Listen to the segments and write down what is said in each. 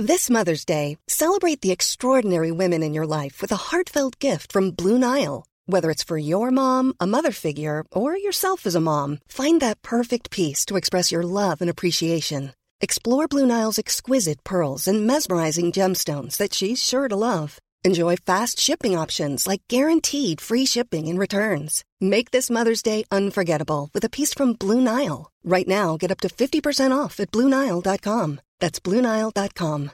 This Mother's Day, celebrate the extraordinary women in your life with a heartfelt gift from Blue Nile. Whether it's for your mom, a mother figure, or yourself as a mom, find that perfect piece to express your love and appreciation. Explore Blue Nile's exquisite pearls and mesmerizing gemstones that she's sure to love. Enjoy fast shipping options like guaranteed free shipping and returns. Make this Mother's Day unforgettable with a piece from Blue Nile. Right now, get up to 50% off at BlueNile.com. That's BlueNile.com.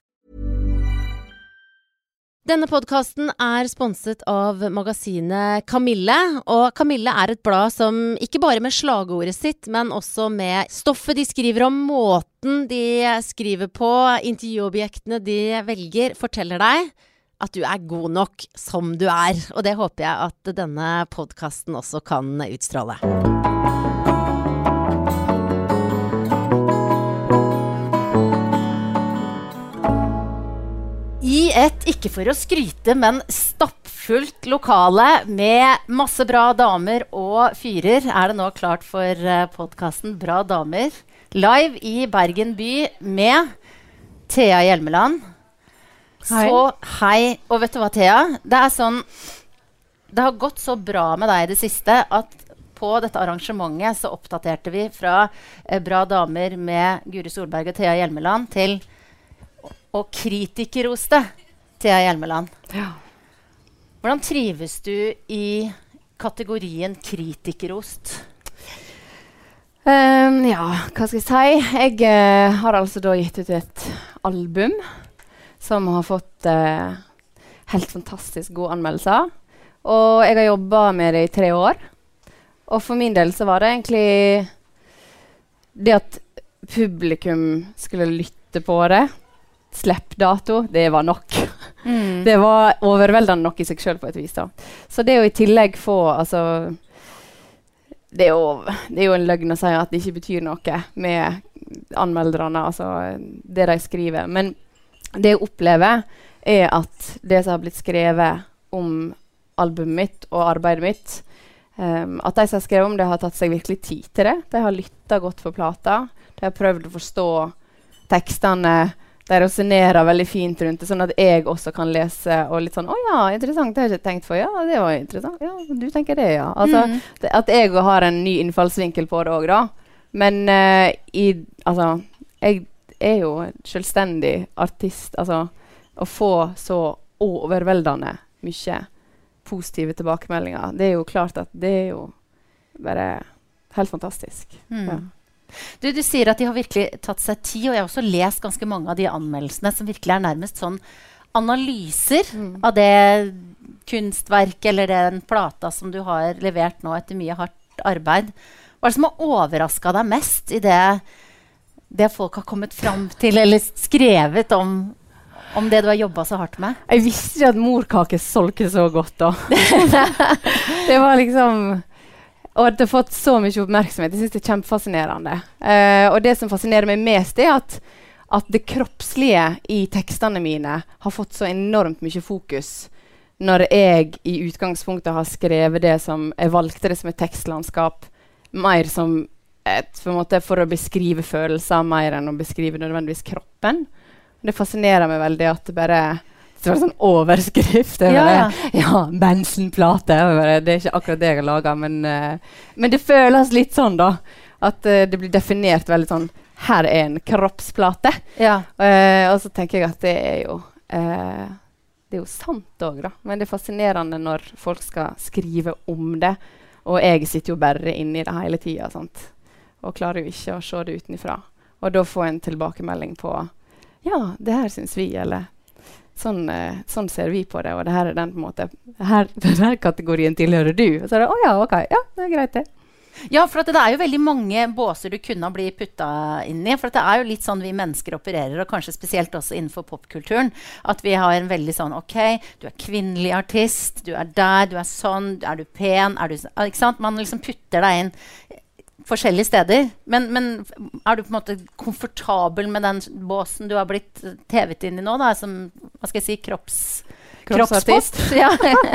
Denne podcasten sponset av magasinet Kamille, og Kamille et blad som ikke bare med slagordet sitt, men også med stoffet de skriver om, måten de skriver på, intervjuobjektene de velger, forteller deg at du god nok som du og det håper jeg at denne podcasten også kan utstråle. I ikke for å skryte, men stappfullt lokale med masse bra damer og fyrer det nå klart for podcasten Bra Damer. Live i Bergen by med Thea Hjelmeland. Hei. Så hei, og vet du hva Thea? Det sånn, det har gått så bra med deg i det siste at på dette arrangementet så oppdaterte vi fra Bra Damer med Guri Solberg og Thea Hjelmeland til og kritikeroste Thea Hjelmeland. Ja. Hvordan trives du i kategorien kritikerost? Ja, hva skal jeg si? Jeg har altså da gitt ut et album som har fått helt fantastisk gode anmeldelser. Og jeg har jobbet med det i 3 år. Og for min del så var det egentlig det at publikum skulle lytte på det. Slippdato, det var nok. Det var overveldende nok i seg selv på et vis da. Så det å i tillegg få, altså, det jo en løgn å si at det ikke betyr noe med anmelderne, altså det de skriver. Men det jeg opplever at det som har blitt skrevet om albumet mitt og arbeidet mitt, at de som har skrevet om det har tatt seg virkelig tid til det. De har lyttet godt for plata. De har prøvd å forstå tekstene. De resonerer veldig fint rundt det, sånn at jeg også kan lese og litt sånn, ja, interessant, det har jeg ikke tenkt for. Ja, det var interessant. Ja, du tenker det, ja. Altså, at jeg har en ny innfallsvinkel på det også, da. Men altså, jeg jo selvstendig artist, altså, å få så overveldende mye positive tilbakemeldinger, det jo klart at det jo bare helt fantastisk. Ja. Du sier at de har virkelig tatt seg tid, og jeg har også lest ganske mange av de anmeldelsene som virkelig nærmest sånn analyser av det kunstverk eller den plata som du har levert nå etter mye hardt arbeid. Hva det som har overrasket deg mest i det folk har kommet fram til eller skrevet om det du har jobbet så hardt med? Jeg visste ikke at morkake solgte så godt da. Det var liksom... Og det har fått så mye oppmerksomhet. Jeg synes det kjempefascinerende. Og det som fascinerer meg mest at det kroppslige i tekstene mine har fått så enormt mye fokus når jeg i utgangspunktet har skrevet det som jeg valgte det som et tekstlandskap mer som på en måte for å beskrive følelser mer enn å beskrive nødvendigvis kroppen. Det fascinerer meg veldig at det bare... Så var det sånn overskrift. Ja, bensenplate. Det ikke akkurat det jeg har laget, men det føles litt sånn da, at det blir definert veldig sånn, her en kroppsplate. Ja. Og så tenker jeg at det jo sant også da, men det fascinerende når folk skal skrive om det, og jeg sitter jo bare inne i det hele tiden, sant? Og klarer jo ikke å se det utenifra. Og da få en tilbakemelding på, ja, det her synes vi, eller... Sånn ser vi på det, og det her den på en måte, denne kategorien tilhører du. Og så det, ja, ok, ja, det greit det. Ja, for at det jo veldig mange båser du kunne bli puttet inn i, for at det jo litt sånn vi mennesker opererer, og kanskje spesielt også innenfor popkulturen, at vi har en veldig sånn, ok, du kvinnelig artist, du der, du sånn, du pen, du, ikke sant? Man liksom putter deg inn forskjellige steder, men du på en måte komfortabel med den båsen du har blitt tevet inn i nå, da, som, hva skal jeg si, kroppsartist? Ja.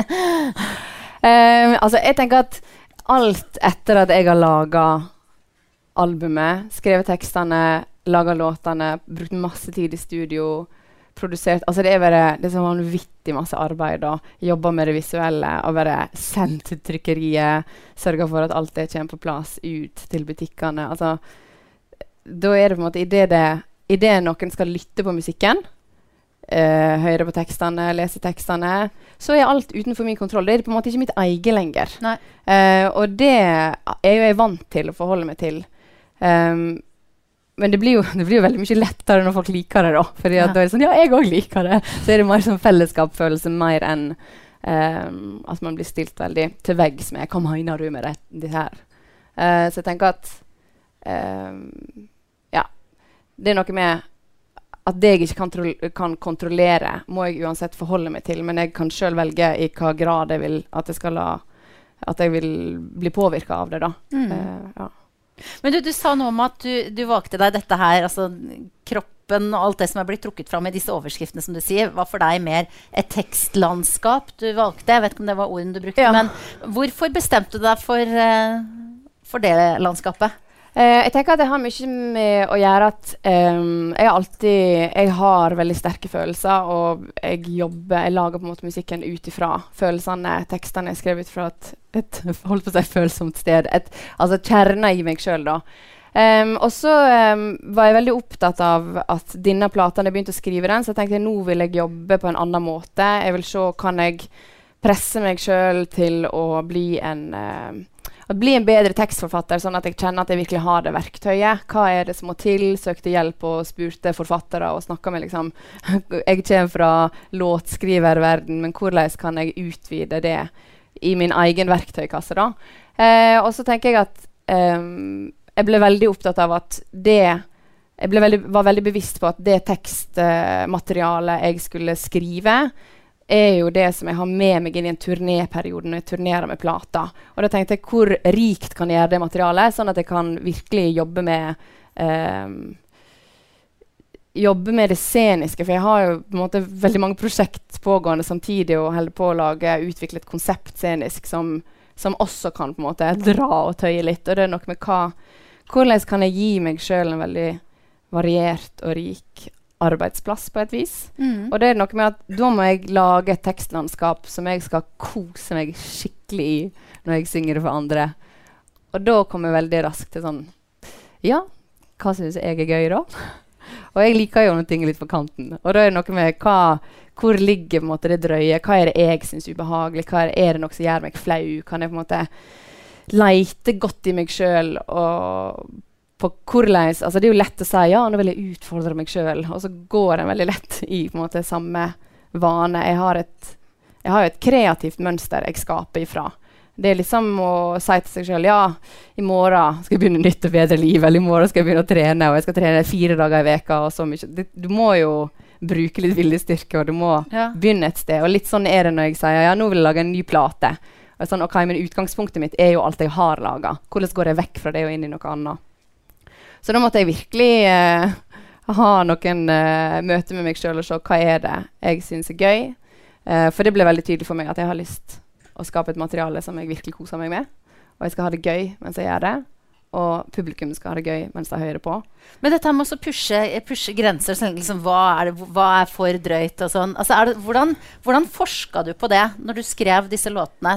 Altså, jeg tenker at alt etter at jeg har laget albumet, skrevet tekstene, laget låtene, brukt masse tid i studio, produsert. Altså det er så vanvittig masse arbeid da. Jobber med det visuelle og bare sendt til trykkeriet. Sørger for at alt det kommer på plass ut til butikkene. Altså, da er det på en måte i det noen skal lytte på musikken, høre på tekstene, lese tekstene, så er alt utenfor min kontroll. Det er på en måte ikke mitt eget lenger. Og det er jo jeg vant til å forholde meg til. Men det blir jo veldig mye lettere når folk liker det da. Fordi at da er det sånn, ja, jeg også liker det. Så er det mer sånn fellesskapsfølelse mer enn at man blir stilt veldig til veggs med, hva mener du med det her? Så jeg tenker at ja, det er noe med at det jeg ikke kan kontrollere, må jeg uansett forholde meg til, men jeg kan selv velge i hva grad jeg vil at jeg vil bli påvirket av det da. Ja. Men du sa noe om at du valgte deg dette her, altså kroppen og alt det som er blitt trukket fram i disse overskriftene, som du sier, var for deg mer et tekstlandskap du valgte. Jeg vet ikke om det var orden du brukte, men hvorfor bestemte du deg for det landskapet? Jeg tenker at det har mye med å gjøre at jeg har veldig sterke følelser, og jeg lager på en måte musikken ut ifra følelsene, tekstene jeg skrev ut fra et holdt på å si følsomt sted, altså kjerna i meg selv da. Og så var jeg veldig opptatt av at denne platen, jeg begynte å skrive den, så jeg tenkte nå vil jeg jobbe på en annen måte. Jeg vil se, kan jeg presse meg selv til å bli en bedre tekstforfatter, sånn at jeg kjenner at jeg virkelig har det verktøyet. Hva er det som må til? Søkte hjelp og spurte forfattere og snakket med liksom, jeg kommer fra låtskriververden, men hvordan kan jeg utvide det i min egen verktøykasse da? Og så tenker jeg at jeg ble veldig opptatt av at var veldig bevisst på at det tekstmaterialet jeg skulle skrive, er jo det som jeg har med meg inn i en turnéperiode når jeg turnerer med plata. Og da tenkte jeg hvor rikt kan jeg gjøre det materialet, sånn at jeg kan virkelig jobbe med det sceniske, for jeg har jo på en måte veldig mange prosjekt pågående samtidig og holder på å utvikle et konsept scenisk som også kan på en måte dra og tøye litt. Og det er noe med hvordan kan jeg gi meg selv en veldig variert og rik arbeidsplass på et vis. Og det er noe med at da må jeg lage et tekstlandskap som jeg skal kose meg skikkelig i når jeg synger det for andre. Og da kommer jeg veldig raskt til sånn, ja, hva synes jeg er gøy da? Og jeg liker jo noen ting litt på kanten. Og da er det noe med hvor ligger på en måte det drøye? Hva er det jeg synes ubehagelig? Hva er det noe som gjør meg flau? Kan jeg på en måte leite godt i meg selv og på hvordan, altså det er jo lett å si, ja, nå vil jeg utfordre meg selv, og så går den veldig lett i på en måte samme vane. Jeg har jo et kreativt mønster jeg skaper ifra. Det er liksom å si til seg selv, ja, i morgen skal jeg begynne nytt og bedre liv, eller i morgen skal jeg begynne å trene, og jeg skal trene 4 dager i veka, og så mye. Du må jo bruke litt viljestyrke, og du må begynne et sted. Og litt sånn er det når jeg sier, ja, nå vil jeg lage en ny plate. Og sånn, ok, men utgangspunktet mitt er jo alt jeg har laget. Hvordan går jeg vekk fra det og inn i noe annet? Så da måtte jeg virkelig ha noen møter med meg selv og se hva er det jeg synes er gøy. For det ble veldig tydelig for meg at jeg har lyst å skape et materiale som jeg virkelig koser meg med. Og jeg skal ha det gøy mens jeg gjør det. Og publikum skal ha det gøy mens de hører på. Men dette med å pushe grenser, så liksom, hva er for drøyt og sånn. Altså, hvordan forsket du på det når du skrev disse låtene?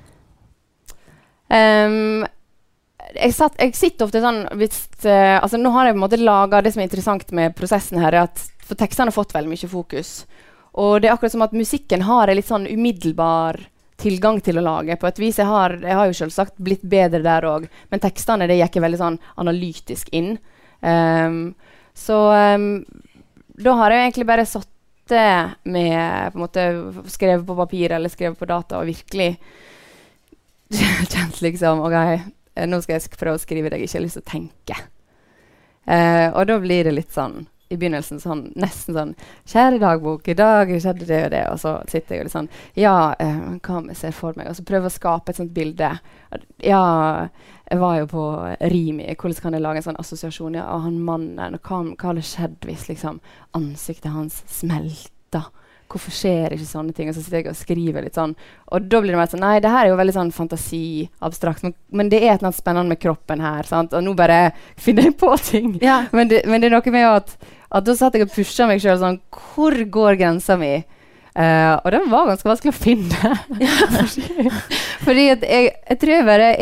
Jeg sitter ofte sånn altså nå har jeg på en måte laget det som er interessant med prosessen her, er at for tekstene har fått veldig mye fokus, og det er akkurat som at musikken har en litt sånn umiddelbar tilgang til å lage på et vis. Jeg har jo selvsagt blitt bedre der også, men tekstene det gikk veldig sånn analytisk inn, så da har jeg egentlig bare sittet med på en måte skrevet på papir eller skrevet på data og virkelig kjent liksom, ok, nå skal jeg prøve å skrive det jeg ikke har lyst til å tenke. Og da blir det litt sånn, i begynnelsen sånn, nesten sånn, kjære dagbok, i dag skjedde det og det, og så sitter jeg og litt sånn, ja, hva om jeg ser for meg? Og så prøver jeg å skape et sånt bilde. Ja, jeg var jo på Rimi, hvordan kan jeg lage en sånn assosiasjon? Ja, og han mannen, og hva hadde skjedd hvis liksom ansiktet hans smelta hvorfor skjer ikke sånne ting? Og så sitter jeg og skriver litt sånn. Og da blir det mer sånn, nei, det her er jo veldig sånn fantasi-abstrakt, men det er et eller annet spennende med kroppen her, sant? Og nå bare finner jeg på ting. Ja. Men det er noe med at da satt jeg og pushet meg selv sånn, hvor går grensen min? Og den var ganske vanskelig å finne. Fordi at jeg tror jeg bare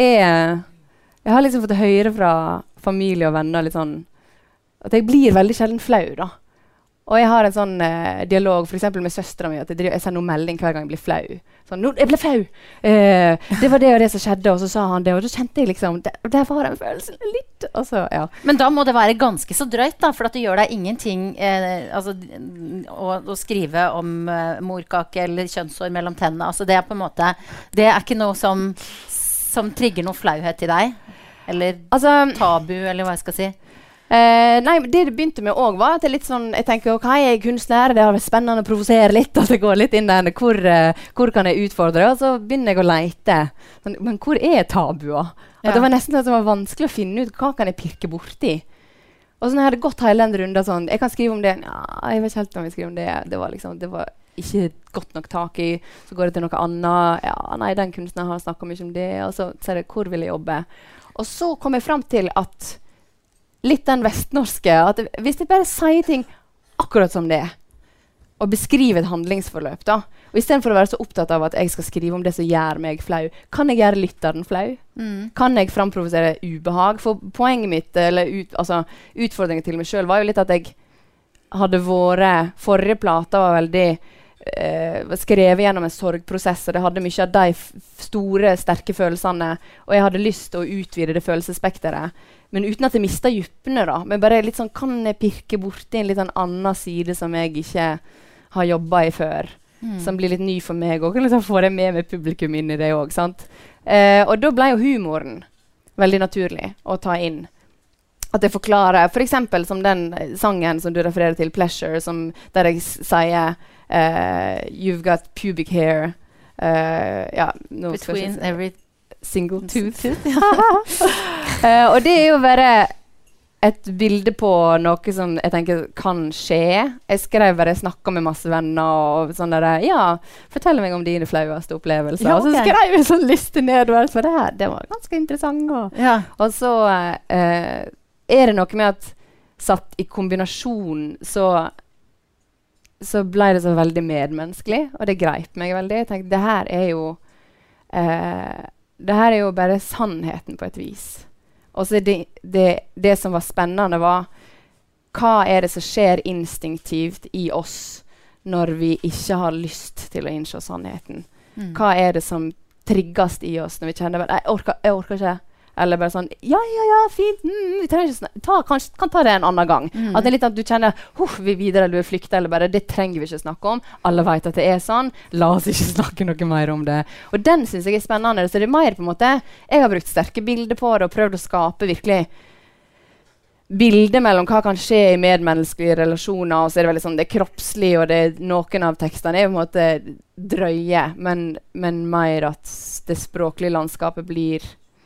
jeg har liksom fått høre fra familie og venner litt sånn, at jeg blir veldig sjelden flau da. Og jeg har en sånn dialog for eksempel med søsteren min, at jeg sender noen melding hver gang jeg blir flau. Sånn, jeg ble flau! Det var det og det som skjedde, og så sa han det, og så kjente jeg liksom, der var den følelsen litt, og så, ja. Men da må det være ganske så drøyt da, for at det gjør deg ingenting altså, å skrive om morkake eller kjønnshår mellom tennene. Altså det er på en måte, det er ikke noe som trigger noe flauhet i deg, eller altså, tabu, eller hva jeg skal si. Nei, det begynte med også var at jeg litt sånn, jeg tenker, ok, jeg er kunstner, det har vært spennende å provosere litt, at det går litt inn der, hvor kan jeg utfordre, og så begynner jeg å lete. Men hvor er tabua? Og det var nesten sånn at det var vanskelig å finne ut, hva kan jeg pirke bort i? Og så når jeg hadde gått hele den runden sånn, jeg kan skrive om det, ja, jeg vet ikke helt om jeg skriver om det, det var ikke godt nok tak i, så går det til noe annet, ja, nei, den kunstneren har snakket mye om det, og så sier jeg, hvor vil jeg jobbe? Og så kom jeg frem til at litt den vestnorske, at hvis jeg bare sier ting akkurat som det, og beskriver et handlingsforløp da, og i stedet for å være så opptatt av at jeg skal skrive om det som gjør meg flau, kan jeg gjøre lytteren flau? Kan jeg framprovosere ubehag? For poenget mitt, eller utfordringen til meg selv, var jo litt at jeg hadde vært, forrige plata var veldig skrevet gjennom en sorgprosess, og det hadde mye av de store, sterke følelsene, og jeg hadde lyst til å utvide det følelsesspekteret, men uten at jeg mistet djuppene da, men bare litt sånn, kan jeg pirke bort i en litt sånn annen side som jeg ikke har jobbet i før, som blir litt ny for meg, og kan liksom få det med publikum inn i det også, sant? Og da ble jo humoren veldig naturlig å ta inn. At jeg forklarer, for eksempel som den sangen som du refererer til, Pleasure, der jeg sier you've got pubic hair ja, between every single tooth. Og det er jo bare et bilde på noe som jeg tenker kan skje. Jeg skrev bare, jeg snakket med masse venner og sånn der, ja, fortell meg om dine flaueste opplevelser. Ja, okay. Og så skrev jeg en sånn liste nedover, for det var ganske interessant. Og så er det noe med at satt i kombinasjon så ble det så veldig medmenneskelig, og det greip meg veldig. Jeg tenkte, det her er jo bare sannheten på et vis. Og så det som var spennende var, hva er det som skjer instinktivt i oss når vi ikke har lyst til å innse sannheten? Hva er det som trigges i oss når vi kjenner, jeg orker ikke, eller bare sånn, ja, fint, vi trenger ikke kan ta det en annen gang. At det er litt at du kjenner, vi videre, eller du er flyktet, eller bare, det trenger vi ikke snakke om. Alle vet at det er sånn. La oss ikke snakke noe mer om det. Og den synes jeg er spennende. Så det er mer på en måte, jeg har brukt sterke bilder på det, og prøvd å skape virkelig bilder mellom hva kan skje i medmenneskelige relasjoner, og så er det veldig sånn, det er kroppslig, og noen av tekstene er på en måte drøye, men mer at det språklige landskapet blir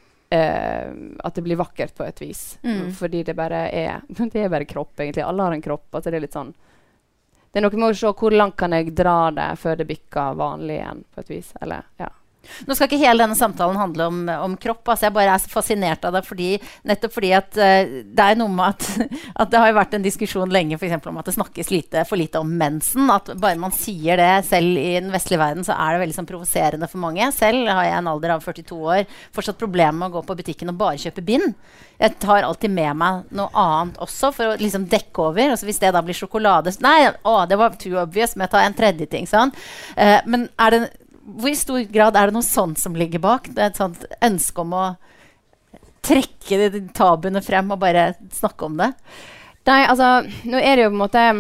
at det blir vakkert på et vis. Fordi det bare er kropp egentlig. Alle har en kropp. Altså det er litt sånn, det er noe med å se hvor langt kan jeg dra det før det bikker vanlig igjen på et vis. Eller, ja. Nå skal ikke hele denne samtalen handle om kropp. Altså jeg bare er så fascinert av det, nettopp fordi at det er noe med at det har jo vært en diskusjon lenge for eksempel om at det snakkes for lite om mensen. At bare man sier det selv i den vestlige verden, så er det veldig sånn provoserende for mange. Selv har jeg en alder av 42 år fortsatt problemer med å gå på butikken og bare kjøpe bind. Jeg tar alltid med meg noe annet også for å liksom dekke over. Altså hvis det da blir sjokolade, det var too obvious, men jeg tar en tredje ting, sånn. Men hvor i stor grad er det noe sånt som ligger bak? Det er et sånt ønske om å trekke de tabuene frem og bare snakke om det? Nei, altså, nå er det jo på en måte,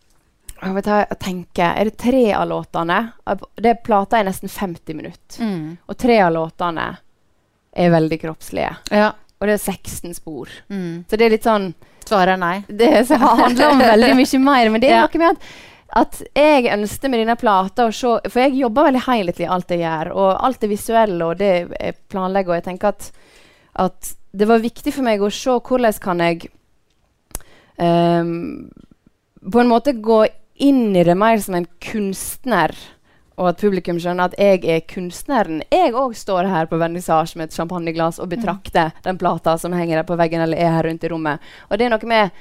jeg tenker, er det 3 av låtene? Det plata er nesten 50 minutter. Og 3 av låtene er veldig kroppslige. Ja. Og det er 16 spor. Så det er litt sånn... Svaret er nei. Det handler om veldig mye mer, men det er noe med at jeg ønsket med denne plata å se, for jeg jobber veldig helhetlig i alt jeg gjør, og alt det visuelle og det jeg planlegger, og jeg tenker at det var viktig for meg å se hvordan kan jeg på en måte gå inn I det mer som en kunstner, og at publikum skjønner at jeg kunstneren. Jeg også står her på vernissage med et champagneglass og betrakter den plata som henger der på veggen eller her rundt I rommet. Og det noe med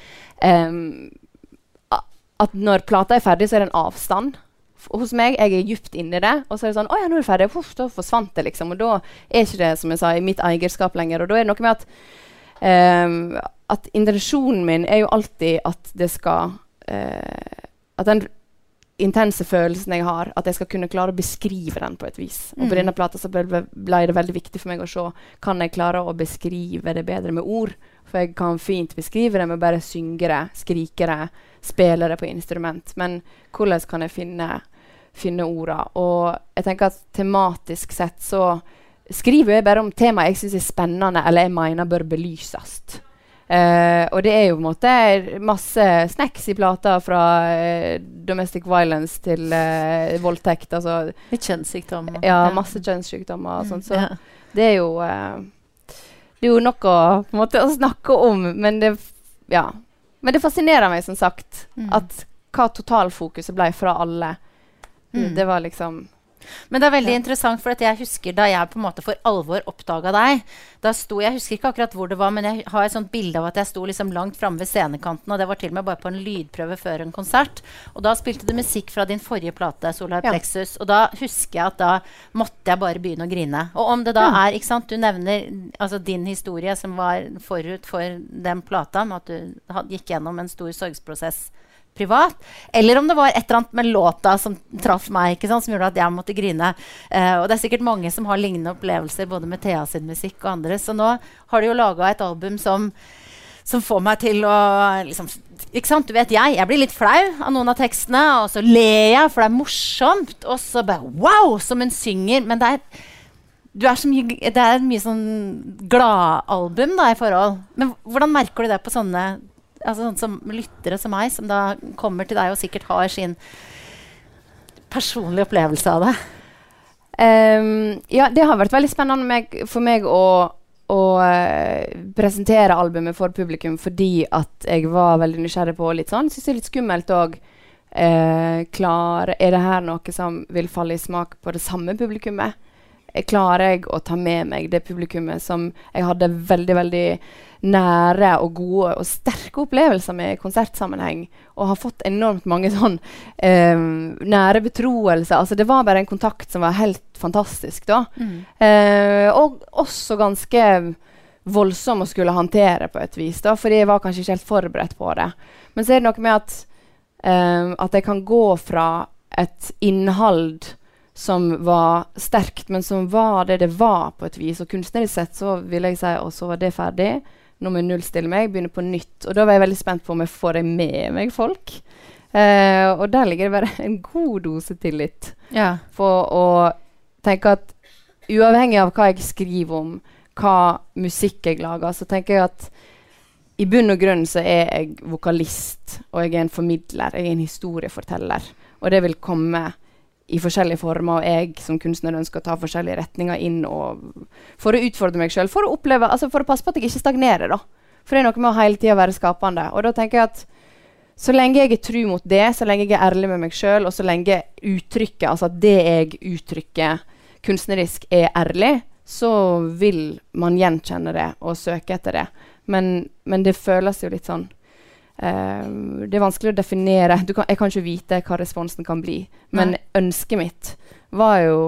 at når plata ferdig, så det en avstand. Hos meg, jeg djupt inne I det, og så det sånn, åja, nå det ferdig, da forsvant det liksom, og da ikke det, som jeg sa, I mitt eierskap lenger, og da det noe med at intensjonen min jo alltid at det skal, at den intense følelsen jeg har, at jeg skal kunne klare å beskrive den på et vis. Og på denne plata så ble det veldig viktig for meg å se, kan jeg klare å beskrive det bedre med ord? For jeg kan fint beskrive det med bare synge det, skrike det, spille det på instrument. Men hvordan kan jeg finne orda? Og jeg tenker at tematisk sett så skriver jeg bare om tema jeg synes spennende, eller jeg mener bør belysast. Og det jo på en måte masse snacks I plata fra domestic violence til voldtekt. Altså, Litt kjønnssykdommer. Ja, masse kjønnssykdommer og sånt. Så det jo noe på en måte å snakke om, men men det fascinerer meg som sagt at hva totalfokuset ble fra alle. Det var liksom... Men det veldig interessant, for at jeg husker da jeg på en måte for alvor oppdaget deg, da jeg husker ikke akkurat hvor det var, men jeg har et sånt bilde av at jeg sto liksom langt fremme ved scenekanten, og det var til og med bare på en lydprøve før en konsert, og da spilte du musikk fra din forrige plate, Solar Plexus, og da husker jeg at da måtte jeg bare begynne å grine. Og om det da ikke sant, du nevner altså din historie som var forut for den plata, med at du gikk gjennom en stor sorgsprosess privat, eller om det var et eller annet med låta som traff meg, ikke sant, som gjorde at jeg måtte grine. Og det sikkert mange som har lignende opplevelser, både med Thea sin musikk og andre. Så nå har du jo laget et album som får meg til å liksom, ikke sant, du vet jeg blir litt flau av noen av tekstene, og så ler jeg, for det morsomt, og så bare, wow, som hun synger, men det mye sånn glad album da, I forhold. Men hvordan merker du det på sånne altså sånn som lyttere som meg, som da kommer til deg og sikkert har sin personlige opplevelse av det? Ja, det har vært veldig spennende for meg å presentere albumet for publikum, fordi at jeg var veldig nysgjerrig på litt sånn, synes det litt skummelt og det her noe som vil falle I smak på det samme publikummet? Klarer jeg å ta med meg det publikummet som jeg hadde veldig, veldig nære og gode og sterke opplevelser med I konsertsammenheng, og har fått enormt mange sånn nære betroelser. Altså det var bare en kontakt som var helt fantastisk da. Og også ganske voldsom å skulle håndtere på et vis da, fordi jeg var kanskje ikke helt forberedt på det. Men så det noe med at jeg kan gå fra et innhold som var sterkt, men som var det var på et vis. Og kunstnerisk sett så vil jeg si, og så var det ferdig. Nå må jeg nullstille meg, begynne på nytt. Og da var jeg veldig spent på om jeg får med meg folk. Og der ligger det bare en god dose tillit. Ja. For å tenke at uavhengig av hva jeg skriver om, hva musikk jeg lager, så tenker jeg at I bunn og grunn så jeg vokalist, og jeg en formidler, jeg en historieforteller. Og det vil komme I forskjellige former, og jeg som kunstner ønsker å ta forskjellige retninger inn for å utfordre meg selv, for å oppleve, altså for å passe på at jeg ikke stagnerer da. For det noe med å hele tiden være skapende. Og da tenker jeg at så lenge jeg tro mot det, så lenge jeg ærlig med meg selv, og så lenge uttrykket, altså at det jeg uttrykker kunstnerisk ærlig, så vil man gjenkjenne det og søke etter det. Men det føles jo litt sånn det vanskelig å definere. Jeg kan ikke vite hva responsen kan bli. Men ønsket mitt var jo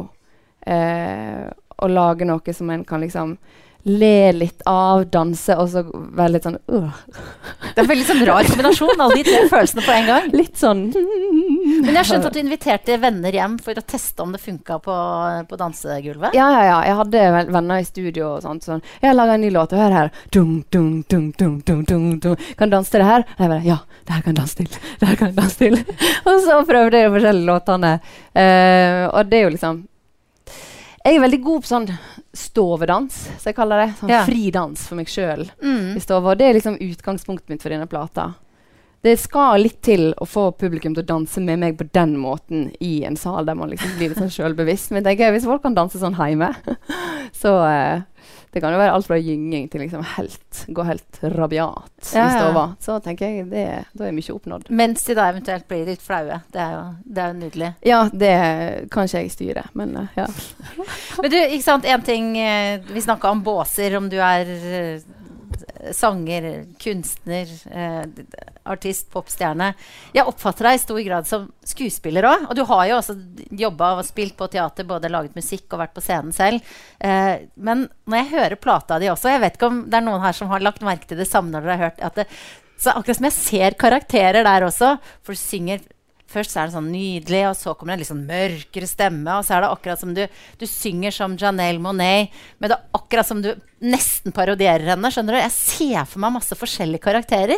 å lage noe som en kan liksom le litt av, danse, og så være litt sånn Det veldig sånn rar kombinasjon, alle de tre følelsene på en gang. Litt sånn Men jeg har skjønt at du inviterte venner hjem for å teste om det funket på dansegulvet. Ja. Jeg hadde venner I studio og sånt. Sånn, jeg har laget en ny låt, og hør her. Dung, dung, dung, dung, dung, dung, dung. Kan du danse til det her? Og jeg bare, ja, det her kan jeg danse til. Det her kan jeg danse til. Og så prøvde jeg de forskjellige låtene. Og det jo liksom Jeg veldig god på sånn stovedans, så jeg kaller det. Sånn fridans for meg selv. I stove, og det liksom utgangspunktet mitt for denne plata. Det skal litt til å få publikum til å danse med meg på den måten I en sal der man liksom blir litt sånn selvbevisst. Men jeg tenker, hvis folk kan danse sånn hjemme, så Det kan jo være alt fra gynging til liksom gå helt rabiat i stova. Så tenker jeg, da er mye oppnådd. Mens de da eventuelt blir litt flaue. Det er jo nydelig. Ja, det kan ikke jeg styre, men ja. Men du, ikke sant, en ting, vi snakket om båser, om du sanger, kunstner, artist, popstjerne. Jeg oppfatter deg i stor grad som skuespiller også, og du har jo også jobbet og spilt på teater, både laget musikk og vært på scenen selv. Men når jeg hører plata di også, jeg vet ikke om det er noen her som har lagt merke til det samme når dere har hørt, at så akkurat som jeg ser karakterer der også, for du synger. Først så det sånn nydelig, og så kommer det en litt sånn mørkere stemme, og så det akkurat som du synger som Janelle Monáe, men det akkurat som du nesten parodierer henne, skjønner du? Jeg ser for meg masse forskjellige karakterer.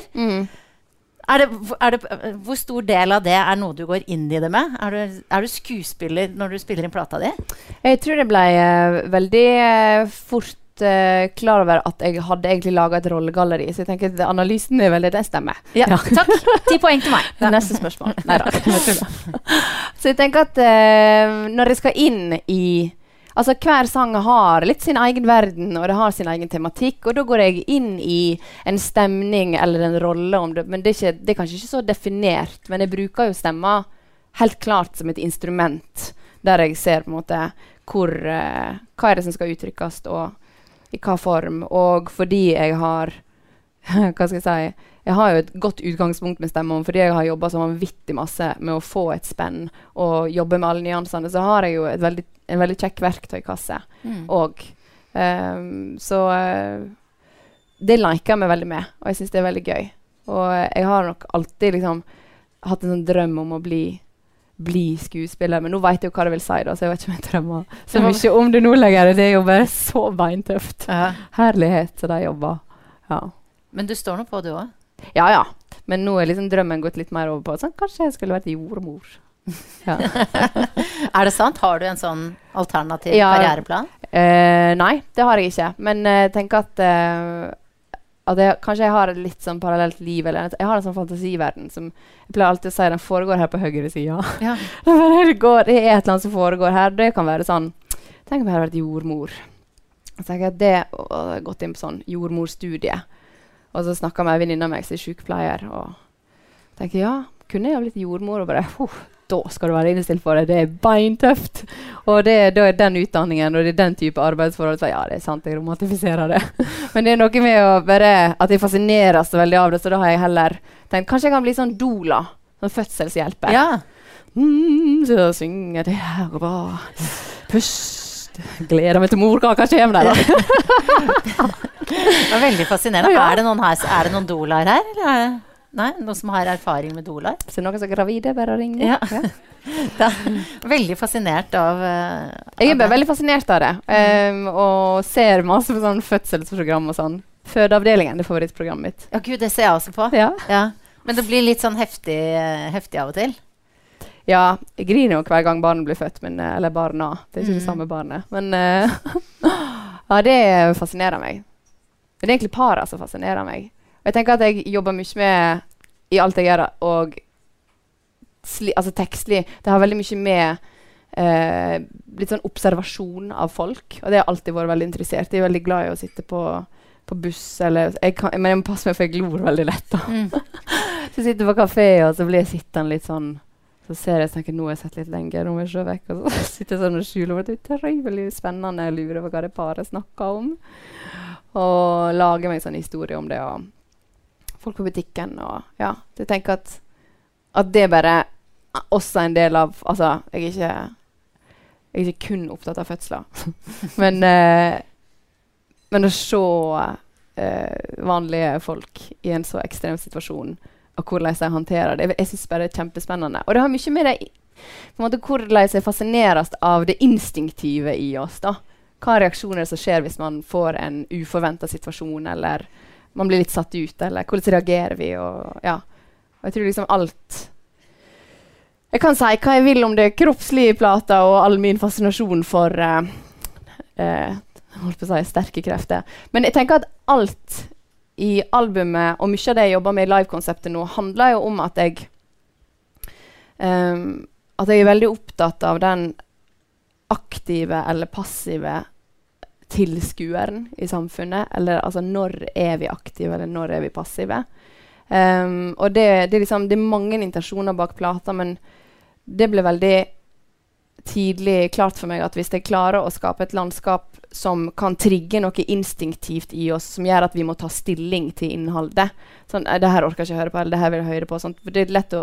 Hvor stor del av det noe du går inn i det med? Er du skuespiller når du spiller inn plata di? Jeg tror det ble veldig fort klar over at jeg hadde egentlig laget et rollegalleri, så jeg tenker at analysen veldig, den stemmer. Ja, takk. 10 poeng til meg. Neste spørsmål. Neida. Så jeg tenker at når jeg skal inn i altså hver sang har litt sin egen verden, og det har sin egen tematikk, og da går jeg inn i en stemning eller en rolle om det, men det er kanskje ikke så definert, men jeg bruker jo stemma helt klart som et instrument, der jeg ser på en måte hva det som skal uttrykkes, og i hva form, og fordi jeg har hva skal jeg si, jeg har jo et godt utgangspunkt med stemmen, fordi jeg har jobbet så vanvittig masse med å få et spenn og jobbe med alle nyansene, så har jeg jo en veldig kjekk verktøykasse og så det liker jeg meg veldig med, og jeg synes det er veldig gøy, og jeg har nok alltid liksom hatt en sånn drøm om å bli skuespiller, men nå vet jeg jo hva det vil si da, så jeg vet ikke om jeg drømmer så mye om det nå lenger, det er jo bare så beintøft. Herlighet så de jobber. Ja. Men du står nå på du også? Ja, men nå liksom drømmen gått litt mer over på, sånn, kanskje jeg skulle vært jordmor. Ja. Det sant? Har du en sånn alternativ karriereplan? Nei, det har jeg ikke, men jeg tenker at kanskje jeg har et litt sånn parallelt liv, eller jeg har en sånn fantasiverden som jeg pleier alltid å si, den foregår her på høyre siden. Ja. Det er et eller annet som foregår her, det kan være sånn, tenk om jeg hadde vært jordmor. Så tenker jeg at det har gått inn på sånn jordmorstudie, og så snakket med en venninne av meg som er sykepleier, og tenker ja, kunne jeg ha blitt jordmor, og bare, da skal du være innestilt for det, det er beintøft. Og da er den utdanningen, og det er den type arbeidsforhold, så ja, det er sant, jeg romantifiserer det. Men det er noe med å være, at jeg fascineres så veldig av det, så da har jeg heller tenkt, kanskje jeg kan bli sånn doula, sånn fødselshjelper. Ja. Så synger det her, og bare pust, gleder meg til morkaka kommer der da. Det var veldig fascinerende. Ja. Er det noen doulaer her, eller nei, noen som har erfaring med doulaer? Så noen som er gravide, bare ringe. Ja. Veldig fascinert av jeg er veldig fascinert av det. Og ser masse på sånn fødselsprogram og sånn. Fødeavdelingen er favorittprogrammet mitt. Ja, Gud, det ser jeg også på. Ja. Men det blir litt sånn heftig av og til. Ja, jeg griner jo hver gang barnet blir født, eller barna. Det er ikke det samme barnet. Men ja, det fascinerer meg. Men det er egentlig paret som fascinerer meg. Og jeg tenker at jeg jobber mye med i alt jeg gjør, og altså tekstlig, det har veldig mye med litt sånn observasjon av folk, og det har alltid vært veldig interessert. Jeg er veldig glad i å sitte på buss, men jeg må passe meg for jeg glor veldig lett da. Så jeg sitter på kafé, og så blir jeg sittende litt sånn, så ser jeg, så tenker nå har jeg sett litt lenger, nå må jeg se vekk, og så sitter jeg sånn og skjuler, og det er trivelig spennende, jeg lurer over hva det paret snakker om, og lager meg sånn historie om det, og folk på butikken, og ja, jeg tenker at det bare også er en del av, altså, jeg er ikke kun opptatt av fødsler, men å se vanlige folk i en så ekstrem situasjon, og hvordan de håndterer det, jeg synes bare det er kjempespennende, og det har mye med det, på en måte hvordan de fascineres av det instinktive i oss da, hva reaksjoner som skjer hvis man får en uforventet situasjon, eller man blir litt satt ut, eller hvordan reagerer vi, og ja. Og jeg tror liksom alt jeg kan si hva jeg vil om det kroppslige plata, og all min fascinasjon for holdt på å si sterke krefter. Men jeg tenker at alt i albumet, og mye av det jeg jobber med i live-konseptet nå, handler jo om at jeg er veldig opptatt av den aktive eller passive tilskueren i samfunnet, eller altså når vi aktive, eller når vi passive. Og det er mange intensjoner bak plata, men det ble veldig tidlig klart for meg at hvis jeg klarer å skape et landskap som kan trigge noe instinktivt i oss, som gjør at vi må ta stilling til innholdet. Sånn, det her orker jeg ikke høre på, eller det her vil jeg høre på. Sånn. For det er lett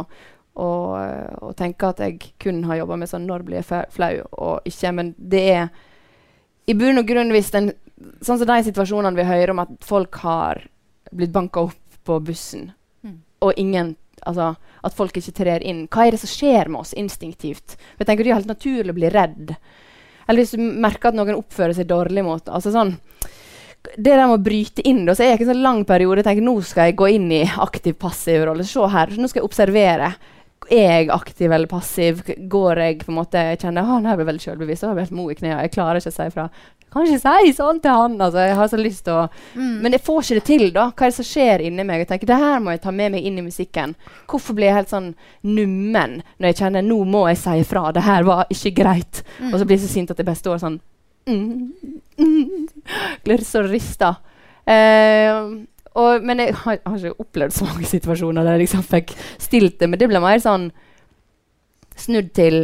å tenke at jeg kun har jobbet med sånn, når blir jeg flau, og ikke, men det er i bunn og grunn hvis sånn som de situasjonene vi hører om at folk har blitt banket opp på bussen, og ingen, altså, at folk ikke trer inn. Hva er det som skjer med oss instinktivt? For jeg tenker det er helt naturlig å bli redd. Eller hvis du merker at noen oppfører seg dårlig mot, altså sånn, det der med å bryte inn, da, så er jeg ikke en sånn lang periode, jeg tenker, nå skal jeg gå inn i aktiv-passiv rolle, se her, nå skal jeg observere. Er jeg aktiv eller passiv? Går jeg på en måte, jeg kjenner, nå er jeg veldig selvbevisst, jeg har helt mo i knæet, jeg klarer ikke å si fra. Jeg kan ikke si sånn til han, altså, jeg har så lyst til å, men jeg får ikke det til da. Hva er det som skjer inni meg? Jeg tenker, det her må jeg ta med meg inn i musikken. Hvorfor blir jeg helt sånn nummen når jeg kjenner, nå må jeg si fra, det her var ikke greit. Og så blir jeg så sint at jeg bare står sånn, blir så ristet. Men jeg har ikke opplevd så mange situasjoner der jeg liksom fikk stilt det, men det ble mer sånn snudd til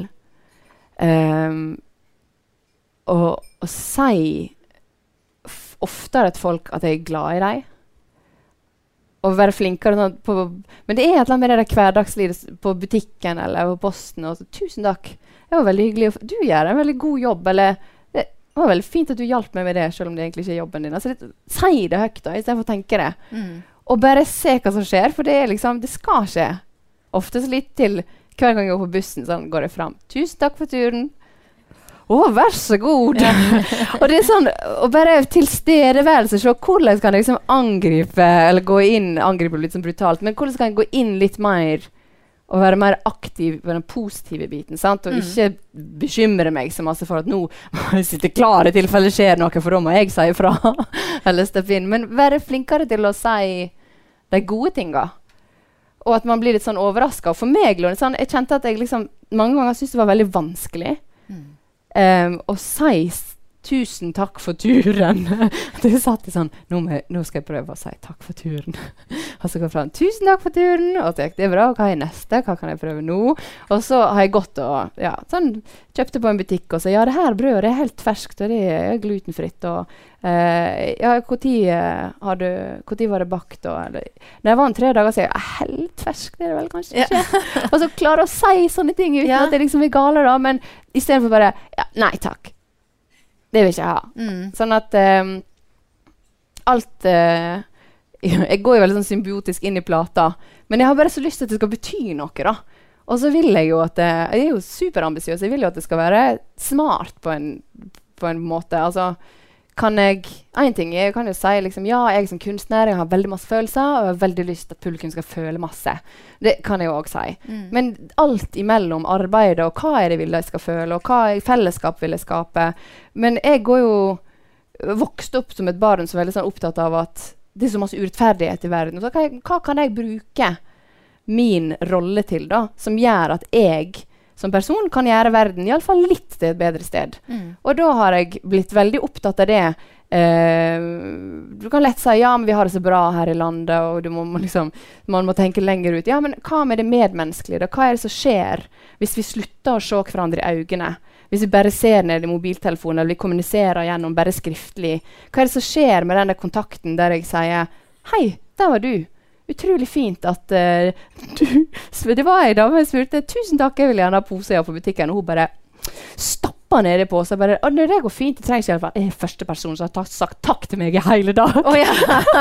å si oftere til folk at jeg er glad i deg. Og være flinkere sånn på, men det er et eller annet med det der hverdagslivet på butikken eller på posten. Og så, tusen takk, det var veldig hyggelig. Du gjør en veldig god jobb, eller det var veldig fint at du hjalp meg med det, selv om det egentlig ikke er jobben din. Altså, si det høyt da, i stedet for å tenke det. Og bare se hva som skjer, for det er liksom, det skal skje. Ofte så litt til hver gang jeg går på bussen, sånn går jeg frem. Tusen takk for turen. Vær så god. Og det er sånn, og bare tilstedeværelse, se hvordan kan jeg liksom angripe, eller gå inn, angripe litt sånn brutalt, men hvordan kan jeg gå inn litt mer, og være mer aktiv på den positive biten, sant? Og ikke bekymre meg så masse for at nå må jeg sitte klar i tilfelle det skjer noe, for da må jeg si ifra, eller steppe inn, men være flinkere til å si de gode tingene. Og at man blir litt sånn overrasket. Og for meg, sånn, jeg kjente at jeg liksom, mange ganger synes det var veldig vanskelig, og si tusen takk for turen. Det satt i sånn, nå skal jeg prøve å si takk for turen. Og så går jeg frem, tusen takk for turen, og så det er bra, hva er neste? Hva kan jeg prøve nå? Og så har jeg gått og sånn, kjøpte på en butikk og så, det her brødet er helt ferskt, og det er glutenfritt, og hvor tid var det bakt? Når jeg var 3 dager, så jeg helt fersk, det er det vel kanskje ikke. Og så klarer jeg å si sånne ting uten at det liksom er gale da, men i stedet for bare, nei takk. Det vil ikke jeg ha. Sånn at alt jeg går jo veldig sånn symbiotisk inn i plata, men jeg har bare så lyst til at det skal bety noe da. Og så vil jeg jo at jeg er jo superambisiøs, jeg vil jo at det skal være smart på en måte. Altså, en ting, jeg kan jo si liksom, jeg som kunstner, jeg har veldig masse følelser, og jeg har veldig lyst til at publikum skal føle masse. Det kan jeg jo også si. Men alt imellom arbeidet, og hva er det jeg vil de skal føle, og hva fellesskap vil jeg skape. Men jeg går jo vokst opp som et barn som er veldig sånn opptatt av at det er så masse urettferdighet i verden. Så hva kan jeg bruke min rolle til da, som gjør at jeg som person kan gjøre verden i alle fall litt til et bedre sted. Og da har jeg blitt veldig opptatt av det. Du kan lett si, men vi har det så bra her i landet, og man må tenke lenger ut. Men hva med det medmenneskelige da? Hva er det som skjer hvis vi slutter å se hverandre i øynene? Hvis vi bare ser ned i mobiltelefonen, eller vi kommuniserer gjennom bare skriftlig. Hva er det som skjer med denne kontakten der jeg sier, hei, der var du. Utrolig fint at det var en dame som spurte, tusen takk, jeg vil gjerne ha poser på butikken, og hun bare stapper ned i poser, bare, det går fint, det trenger ikke i hvert fall, jeg er første person som har sagt takk til meg i hele dag. Og det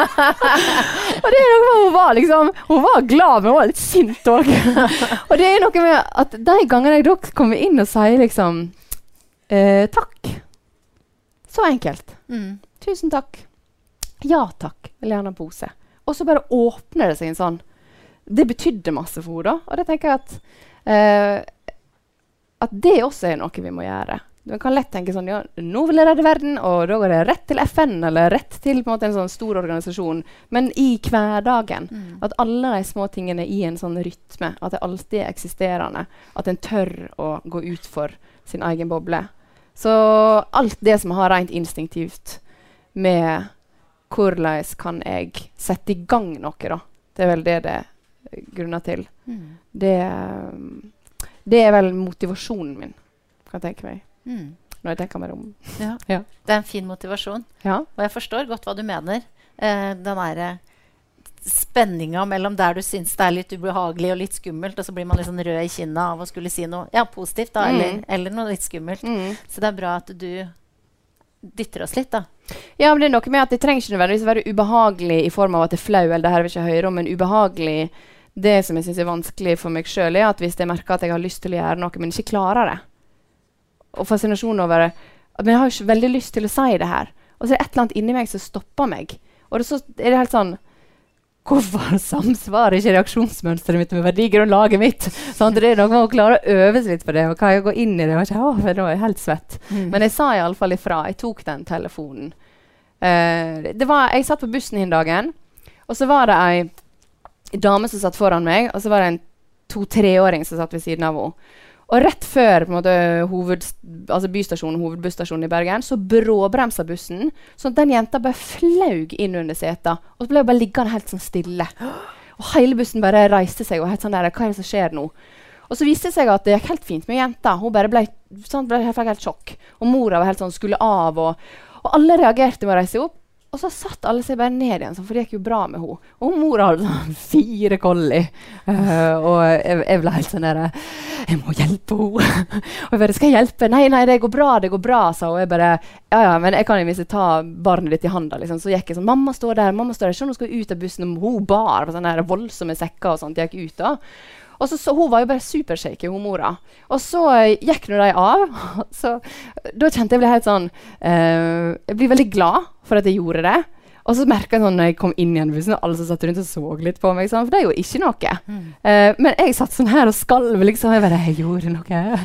er noe hun var liksom, hun var glad, men hun var litt sint også. Og det er noe med at de gangene jeg da kommer inn og sier liksom, takk, så enkelt, tusen takk, ja takk, vil gjerne ha pose. Og så bare åpner det seg en sånn. Det betydde masse for henne. Og det tenker jeg at det også er noe vi må gjøre. Du kan lett tenke sånn, nå vil jeg redde verden, og da går det rett til FN, eller rett til på en måte en sånn stor organisasjon. Men i hverdagen, at alle de små tingene i en sånn rytme, at det alltid er eksisterende, at en tør å gå ut for sin egen boble. Så alt det som har rent instinktivt med hvordan kan jeg sette i gang noe da. Det vel det grunner til. Det vel motivasjonen min, kan jeg tenke meg. Når jeg tenker meg om. Ja. Det en fin motivasjon. Ja. Og jeg forstår godt hva du mener. Den der spenninga mellom der du synes det litt ubehagelig og litt skummelt, og så blir man litt sånn rød i kinnet av å skulle si noe positivt da, eller noe litt skummelt. Så det bra at du dytter oss litt da. Ja, men det noe med at det trenger ikke nødvendigvis være ubehagelig i form av at det flau, eller det her vil ikke høre om, men ubehagelig, det som jeg synes vanskelig for meg selv, at hvis jeg merker at jeg har lyst til å gjøre noe, men ikke klarer det. Og fascinasjonen over det, men jeg har ikke veldig lyst til å si det her. Og så det et eller annet inni meg som stopper meg. Og så det helt sånn, hvorfor samsvarer ikke reaksjonsmønstret mitt med verdigrunnlaget mitt? Sånn, det noe med å klare å øve seg litt på det, og kan jeg gå inn i det, og ikke, for nå jeg helt svett. Men jeg sa i alle fall ifra, jeg tok den telefonen. Jeg satt på bussen en dagen, og så var det en dame som satt foran meg, og så var det en 2-3-åring som satt ved siden av henne. Og rett før på en måte, bystasjonen, hovedbusstasjonen i Bergen, så bråbremsa bussen, så den jenta bare flaug inn under setet, og så ble hun bare liggende helt sånn stille. Og hele bussen bare reiste seg, og helt sånn der, hva det som skjer nå? Og så viste det seg at det gikk helt fint med jenta. Hun bare ble helt sjokk. Og mora var helt sånn, skulle av, og alle reagerte med å reise opp. Og så satt alle seg bare ned igjen, for det gikk jo bra med henne. Og mora hadde sånn 4 kolli. Og jeg ble helt sånn der, jeg må hjelpe henne. Og jeg bare, skal jeg hjelpe? Nei, det går bra, sa hun. Og jeg bare, ja, men jeg kan jo vise ta barnet ditt i handa, liksom. Så gikk jeg sånn, mamma står der, så nå skal hun ut av bussen, og hun bar på sånne voldsomme sekker og sånt, jeg gikk ut da. Og så hun var jo bare supershaky, hun mora. Og så gikk nå de av. Så da kjente jeg ble helt sånn, jeg ble veldig glad for at jeg gjorde det. Og så merket jeg sånn, når jeg kom inn igjen i bussen, og alle som satt rundt og så litt på meg, sånn, for det jo ikke noe. Men jeg satt sånn her og skalv, liksom. Jeg bare, jeg gjorde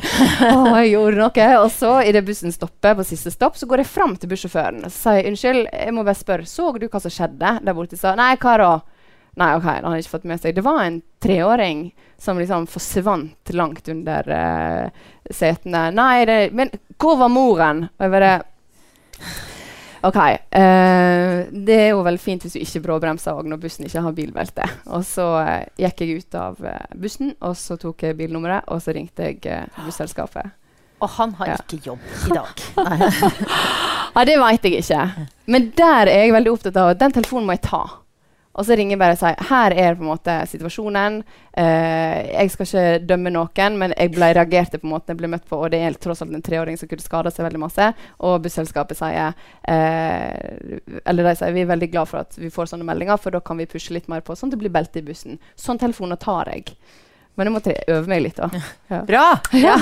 noe. Og så i det bussen stopper på siste stopp, så går jeg frem til bussjåføren. Så sier jeg, unnskyld, jeg må bare spørre, så du hva som skjedde der borte? Så, nei, hva da? Nei, ok, han har ikke fått med seg. Det var en 3-åring som liksom forsvant langt under setene. Nei, men hvor var moren? Og jeg bare, ok, det jo vel fint hvis du ikke bråbremser og når bussen ikke har bilbelte. Og så gikk jeg ut av bussen, og så tok jeg bilnummeret, og så ringte jeg busselskapet. Og han har ikke jobb i dag. Ja, det vet jeg ikke. Men der jeg veldig opptatt av at den telefonen må jeg ta. Og så ringer jeg bare og sier, her på en måte situasjonen. Jeg skal ikke dømme noen, men jeg reagerte på måten jeg ble møtt på, og det tross alt en 3-åring som kunne skade seg veldig masse. Og busselskapet sier, eller de sier, vi veldig glad for at vi får sånne meldinger, for da kan vi pushe litt mer på, sånn at det blir belte i bussen. Sånn telefoner tar jeg. Men jeg måtte øve meg litt da. Ja. Bra! Ja.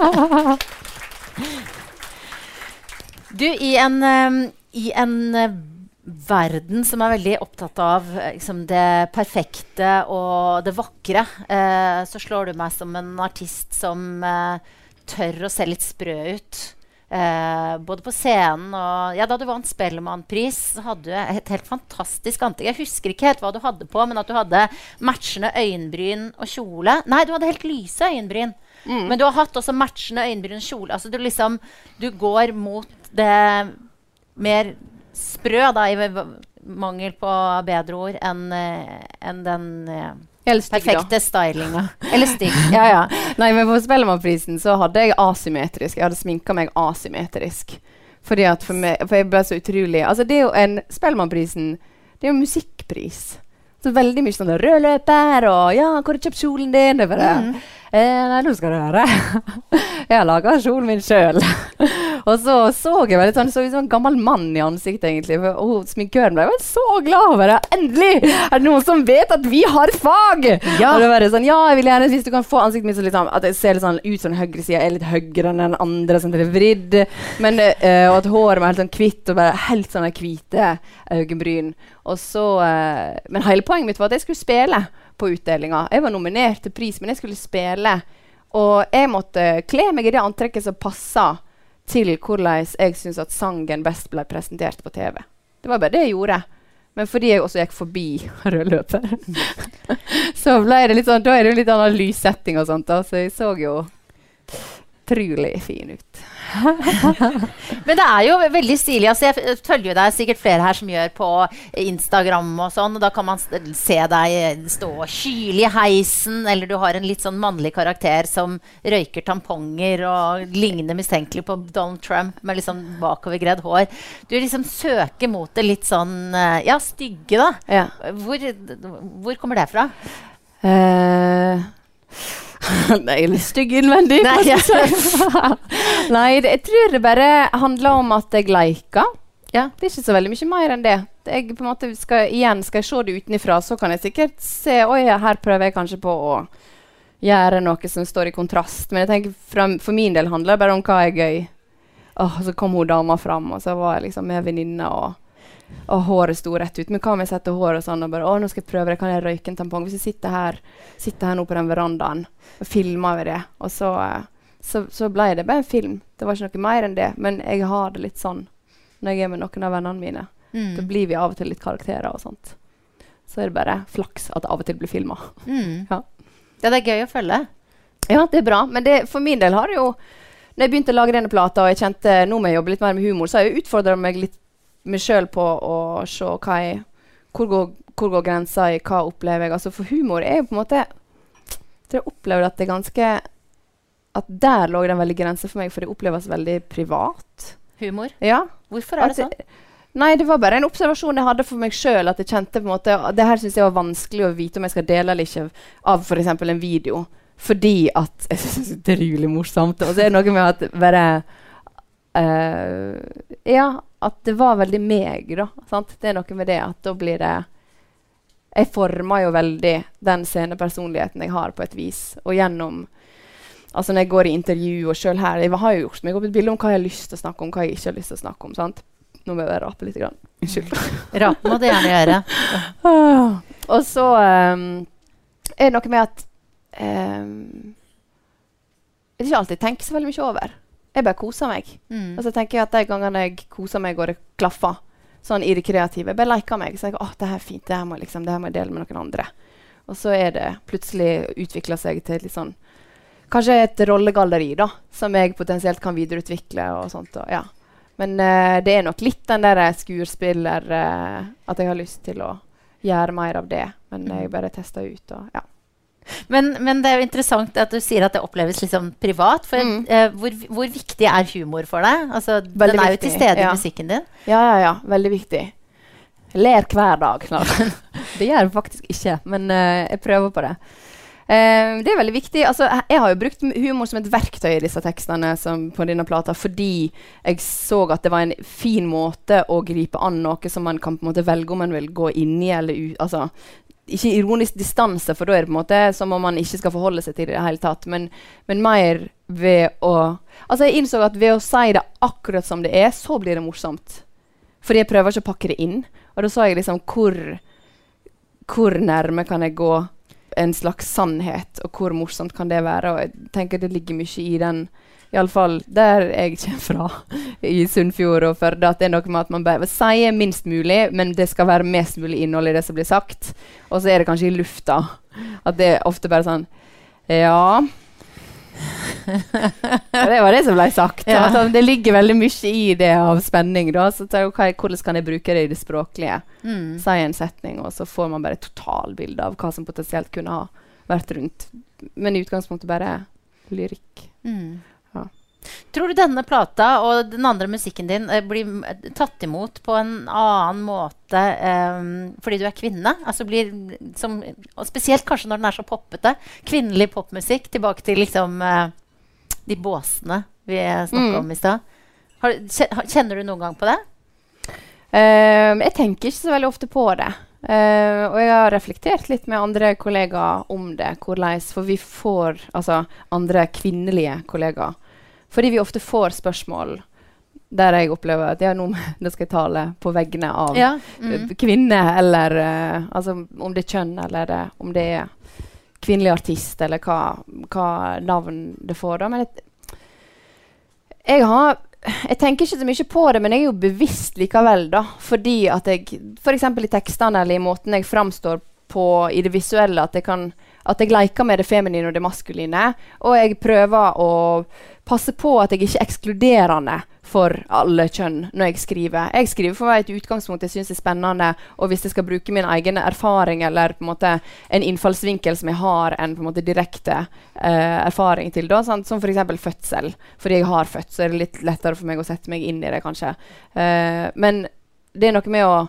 Du, i en verden som veldig opptatt av liksom, det perfekte og det vakre, så slår du meg som en artist som tør å se litt sprø ut. Både på scenen og da du vant Spellemannpris, så hadde du et helt fantastisk antrekk. Jeg husker ikke helt hva du hadde på, men at du hadde matchende øyenbryn og kjole. Nei, du hadde helt lyse øyenbryn. Men du har hatt også matchende øyenbryn og kjole. Altså du går mot det mer sprø da, i mangel på bedre ord enn den perfekte stylinga. Eller stygg. Ja. Nei, men på Spellemannprisen så hadde jeg asymmetrisk. Jeg hadde sminket meg asymmetrisk. Fordi at for jeg ble så utrolig. Altså det jo Spellemannprisen, det jo musikkpris. Så veldig mye sånn rød løper, og ja, hvor har du kjøpt kjolen din? Det bare, nei, nå skal du høre. Jeg har laget kjolen min selv. Og så jeg veldig sånn, så ut som en gammel mann i ansiktet egentlig. Og sminkøren ble så glad over det. Endelig det noen som vet at vi har fag! Ja. Og det var sånn, ja, jeg vil gjerne, hvis du kan få ansiktet mitt så litt sånn, at jeg ser litt sånn ut som den høyre siden, litt høyere enn den andre, sånn det vridd. Men, og at håret var helt sånn kvitt, og bare helt sånn hvite øyenbryn. Og så, men hele poenget mitt var at jeg skulle spille på utdelinga. Jeg var nominert til pris, men jeg skulle spille. Og jeg måtte kle meg i det antrekket som passet til hvordan jeg synes at sangen best ble presentert på TV. Det var bare det jeg gjorde. Men fordi jeg også gikk forbi rødløper, så ble det litt sånn, da det jo litt annen lyssetting og sånt da, så jeg så jo utrolig fin ut. Men det jo veldig stilig. Altså, jeg følger jo deg sikkert flere her som gjør på Instagram og sånn, og da kan man se deg stå og kyle i heisen, eller du har en litt sånn mannlig karakter som røyker tamponger og ligner mistenkelig på Donald Trump med litt sånn bakovergredd hår. Du liksom søker mot det litt sånn, ja, stygge da. Ja. Hvor kommer det fra? Nei, jeg litt stygg innvendig. Nei, Nei, jeg tror det bare handler om at jeg leker. Ja. Det ikke så veldig mye mer enn det. Jeg på en måte skal jeg se det utenifra, så kan jeg sikkert se, oi, her prøver jeg kanskje på å gjøre noe som står i kontrast. Men jeg tenker, for min del handler det bare om hva gøy. Så kom hun dama fram, og så var jeg liksom med venninne, og håret sto rett ut. Men hva om jeg setter håret og sånn, og bare, nå skal jeg prøve det, kan jeg røyke en tampong? Hvis jeg sitter her nå på den verandaen, og filmer vi det, og så ble det bare en film. Det var ikke noe mer enn det, men jeg har det litt sånn, når jeg med noen av vennene mine. Da blir vi av og til litt karakterer og sånt. Så det bare flaks at det av og til blir filmet. Ja, det gøy å følge. Ja, det bra, men for min del har det jo, når jeg begynte å lage denne plata, og jeg kjente, nå må jeg jobbe litt mer med humor, så har jeg utfordret meg selv på å se hvor går grensa i hva opplever jeg. Altså for humor jo på en måte, jeg opplever at det ganske, at der lå det en veldig grense for meg, for det oppleves veldig privat. Humor? Ja. Hvorfor det sånn? Nei, det var bare en observasjon jeg hadde for meg selv, at jeg kjente på en måte, det her synes jeg var vanskelig å vite om jeg skal dele eller ikke av for eksempel en video, fordi at, jeg synes det er utrolig morsomt, og så det noe med at bare, ja, at det var veldig meg da, sant? Det noe med det at da blir det, jeg former jo veldig den scenepersonligheten jeg har på et vis, og gjennom, altså når jeg går i intervju og selv her, jeg har jo gjort meg opp et bilde om hva jeg har lyst til å snakke om, hva jeg ikke har lyst til å snakke om, sant? Nå må jeg bare rape litt grann. Unnskyld. Rape må det gjerne gjøre. Og så det noe med at jeg ikke alltid tenker så veldig mye over. Jeg bare koser meg. Og så tenker jeg at de gangene jeg koser meg og det klaffer sånn i det kreative, jeg bare leker meg. Så jeg tenker, det her er fint, det her må jeg dele med noen andre. Og så det plutselig utviklet seg til litt sånn, kanskje et rollegalleri da, som jeg potensielt kan videreutvikle og sånt. Og, ja. Men det nok litt den der skuespiller, at jeg har lyst til å gjøre mer av det. Men jeg bare tester ut og ja. Men det jo interessant at du sier at det oppleves liksom privat, for hvor viktig humor for deg? Altså, den jo til stede i musikken din. Ja, veldig viktig. Jeg ler hver dag. Det gjør jeg faktisk ikke, men jeg prøver på det. Det veldig viktig. Altså, jeg har jo brukt humor som et verktøy i disse tekstene på denne plata, fordi jeg så at det var en fin måte å gripe an noe som man kan på en måte velge om man vil gå inn i eller ut, altså ikke ironisk distanse, for da det på en måte som om man ikke skal forholde seg til det hele tatt, men mer ved å, altså jeg innså at ved å si det akkurat som det så blir det morsomt, fordi jeg prøver ikke å pakke det inn, og da sa jeg liksom hvor nærme kan jeg gå en slags sannhet, og hvor morsomt kan det være, og jeg tenker det ligger mye i den, i alle fall der jeg kommer fra, i Sunnfjord og Førde, at det noe med at man bare sier minst mulig, men det skal være mest mulig innhold i det som blir sagt. Og så det kanskje i lufta. At det ofte bare sånn, ja. Det var det som ble sagt. Ja. Altså, det ligger veldig mye i det av spenning. Da. Så hvordan kan jeg bruke det i det språklige? Si en setning, og så får man bare et totalbilde av hva som potensielt kunne ha vært rundt. Men i utgangspunktet bare lyrikk. Tror du denne plata og den andre musikken din blir tatt imot på en annen måte fordi du kvinne? Altså og spesielt kanskje når den så poppete. Kvinnelig popmusikk, tilbake til liksom, de båsene vi snakket om i sted. Kjenner du noen gang på det? Jeg tenker ikke så veldig ofte på det. Og jeg har reflektert litt med andre kollegaer om det, for vi får, altså andre kvinnelige kollegaer, fordi vi ofte får spørsmål der jeg opplever at nå skal jeg tale på vegne av kvinner, eller altså, om det kjønn, eller om det kvinnelig artist, eller hva navn det får. Da. Men jeg tenker ikke så mye på det, men jeg jo bevisst likevel, da, fordi at jeg, for eksempel i tekstene, eller i måten jeg framstår på i det visuelle, at jeg leker med det feminine og det maskuline, og jeg prøver å passe på at jeg ikke er ekskluderende for alle kjønn når jeg skriver. Jeg skriver for meg et utgangspunkt jeg synes er spennende, og hvis jeg skal bruke min egen erfaring eller på en måte en innfallsvinkel som jeg har en på en måte direkte erfaring til, da, sant? Som for eksempel fødsel. Fordi jeg har født, så er det litt lettere for meg å sette meg inn i det, kanskje. Men det er noe med å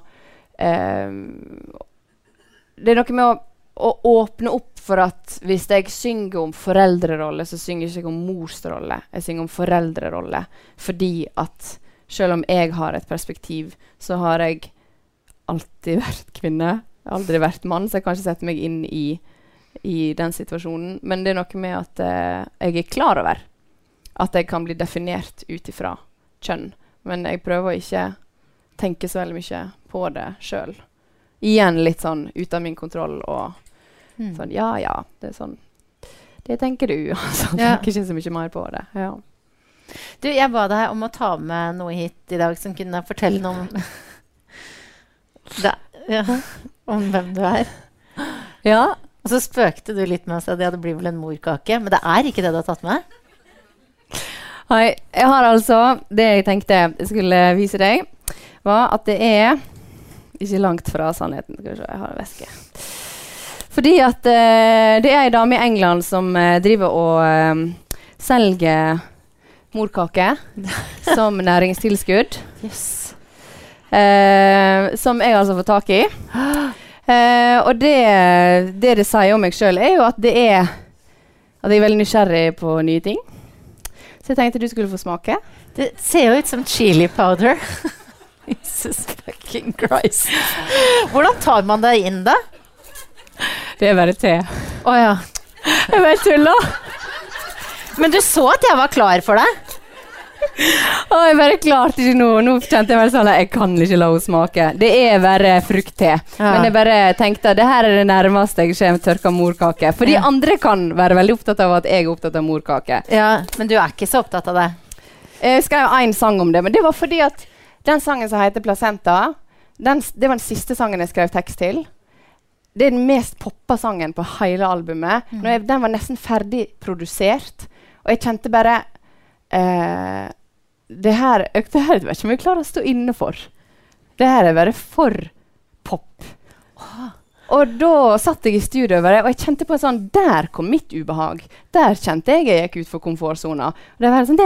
å åpne opp for at hvis jeg synger om foreldrerolle, så synger jeg ikke om morsrolle. Jeg synger om foreldrerolle. Fordi at selv om jeg har et perspektiv, så har jeg alltid vært kvinne. Jeg har aldri vært mann, så jeg kan ikke sette meg inn i den situasjonen. Men det er noe med at jeg er klar over at jeg kan bli definert ut ifra kjønn. Men jeg prøver å ikke tenke så veldig mye på det selv. Igjen litt sånn ut av min kontroll og sånn, ja, det er sånn. Det tenker du, altså. Jeg tenker ikke så mye mer på det. Ja. Du, jeg ba deg om å ta med noe hit i dag som kunne fortelle noe om, om hvem du er. Ja. Og så spøkte du litt med oss at det blir vel en morkake, men det er ikke det du har tatt med? Hei, jeg har altså, det jeg tenkte jeg skulle vise deg, var at det er ikke langt fra sannheten. Skal vi se, jeg har en veske. Fordi at det er en dame i England som driver og selger morkake som næringstilskudd. Yes. Som jeg altså får tak i. Og det sier om meg selv er jo at det er at jeg er veldig nysgjerrig på nye ting. Så jeg tenkte du skulle få smake. Det ser jo ut som chili powder. Jesus fucking Christ. Hvordan tar man deg inn da? Det er bare te. Ja. Jeg bare tuller. Men du så at jeg var klar for deg? Jeg bare klarte ikke noe. Nå kjente jeg bare sånn at jeg kan ikke la henne smake. Det er bare fruktte. Men jeg bare tenkte det her er det nærmeste jeg kommer tørka morkake. Fordi andre kan være veldig opptatt av at jeg er opptatt av morkake. Ja, men du er ikke så opptatt av det. Jeg skrev en sang om det, men det var fordi at den sangen som heter Placenta, det var den siste sangen jeg skrev tekst til. Det er den mest poppa sangen på hele albumet. Den var nesten ferdig produsert, og jeg kjente bare det her vet jeg ikke om jeg klarer å stå inne for. Det her er bare for pop. Og da satt jeg i studio over det, og jeg kjente på en sånn, der kom mitt ubehag. Der kjente jeg gikk ut for komfortzona. Og det var sånn,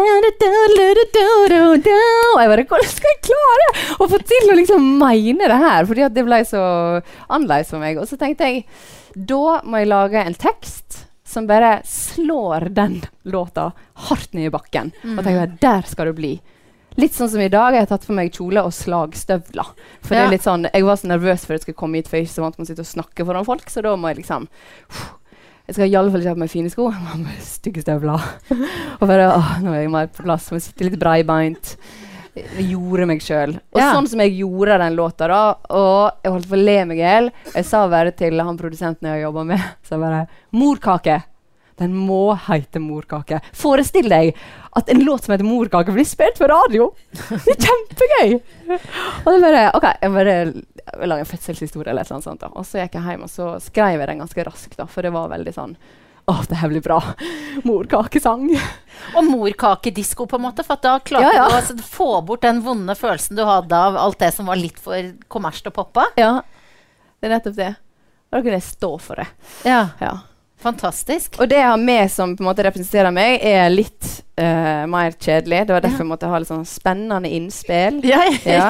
og jeg bare, hvordan skal jeg klare å få til å liksom mene det her? Fordi at det ble så annerledes for meg. Og så tenkte jeg, da må jeg lage en tekst som bare slår den låta hardt ned i bakken. Og tenkte jeg, der skal det bli. Litt sånn som i dag, jeg har tatt for meg kjole og slagstøvler. For det er litt sånn, jeg var så nervøs for at jeg skulle komme hit, for jeg er ikke så vant med å sitte og snakke foran folk, så da må jeg liksom, jeg skal i alle fall ikke ha med fine sko, jeg må ha med stygge støvler. Og bare, nå er jeg mer på plass, må sitte litt breibeint. Jeg gjorde meg selv. Og sånn som jeg gjorde den låta da, og jeg holdt på å le meg ihjel, jeg sa bare til han produsenten jeg jobbet med, så bare, morkake! Den må hete morkake. Forestill deg at en låt som heter morkake blir spilt på radio. Det er kjempegøy. Og det bare, ok, jeg lager en fødselshistorie eller et eller annet sånt da. Og så gikk jeg hjem og så skrev jeg den ganske raskt da, for det var veldig sånn, det her blir bra. Morkakesang. Og morkakedisko på en måte, for at da klarte du å få bort den vonde følelsen du hadde av alt det som var litt for kommersielt og poppa. Ja, det er nettopp det. Da kunne jeg stå for det. Ja. Ja. Fantastisk. Og det jeg har med som på en måte representerer meg, er litt mer kjedelig. Det var derfor jeg måtte ha litt sånn spennende innspill. Ja.